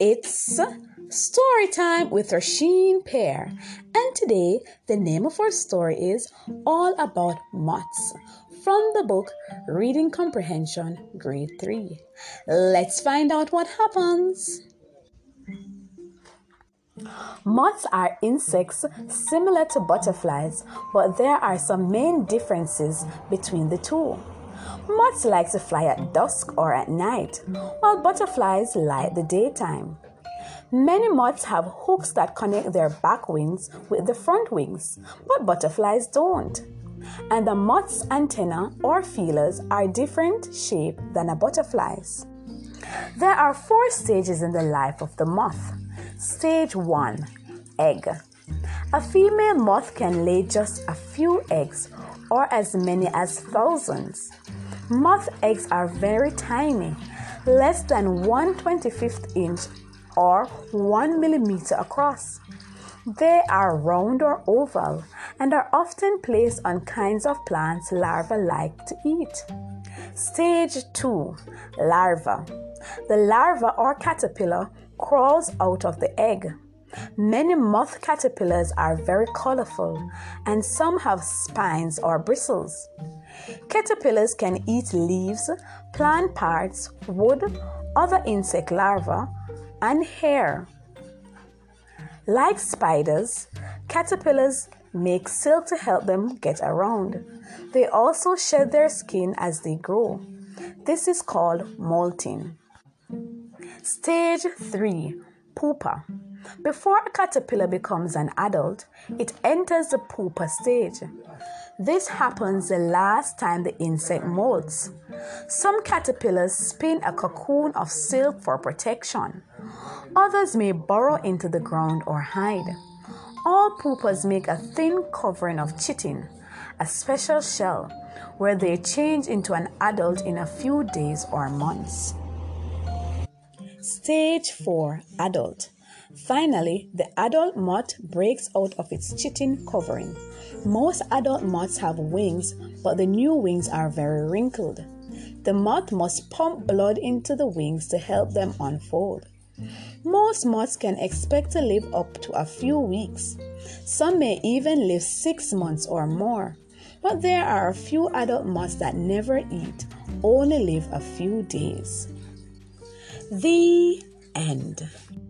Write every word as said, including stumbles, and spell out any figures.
It's story time with Rasheen Pear, and today the name of our story is All About Moths from the book Reading Comprehension Grade three. Let's find out what happens. Moths are insects similar to butterflies, but there are some main differences between the two. Moths like to fly at dusk or at night, while butterflies light the daytime. Many moths have hooks that connect their back wings with the front wings, but butterflies don't. And the moth's antennae or feelers are different shape than a butterfly's. There are four stages in the life of the moth. Stage one, egg. A female moth can lay just a few eggs or as many as thousands. Moth eggs are very tiny, less than one twenty-fifth inch or one millimeter across. They are round or oval and are often placed on kinds of plants larvae like to eat. Stage two, larva. The larva or caterpillar crawls out of the egg. Many moth caterpillars are very colorful, and some have spines or bristles. Caterpillars can eat leaves, plant parts, wood, other insect larvae, and hair. Like spiders, caterpillars make silk to help them get around. They also shed their skin as they grow. This is called molting. Stage three, pupa. Before a caterpillar becomes an adult, it enters the pupa stage. This happens the last time the insect molts. Some caterpillars spin a cocoon of silk for protection. Others may burrow into the ground or hide. All pupas make a thin covering of chitin, a special shell, where they change into an adult in a few days or months. Stage four, adult. Finally, the adult moth breaks out of its chitin covering. Most adult moths have wings, but the new wings are very wrinkled. The moth must pump blood into the wings to help them unfold. Most moths can expect to live up to a few weeks. Some may even live six months or more. But there are a few adult moths that never eat, only live a few days. The end.